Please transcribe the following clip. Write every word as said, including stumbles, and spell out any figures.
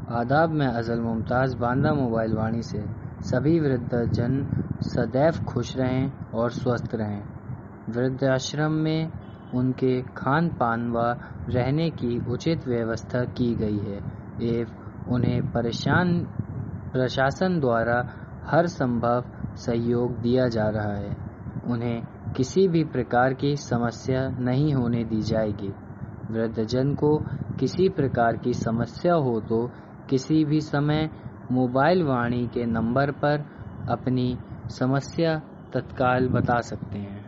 आदाब में अज़ल मुमताज़ बांदा मोबाइल वाणी से सभी वृद्धजन सदैव खुश रहें और स्वस्थ रहें। वृद्धाश्रम में उनके खान पान व रहने की उचित व्यवस्था की गई है एवं उन्हें परेशान प्रशासन द्वारा हर संभव सहयोग दिया जा रहा है। उन्हें किसी भी प्रकार की समस्या नहीं होने दी जाएगी। वृद्धजन को किसी प्रकार की समस्या हो तो किसी भी समय मोबाइल वाणी के नंबर पर अपनी समस्या तत्काल बता सकते हैं।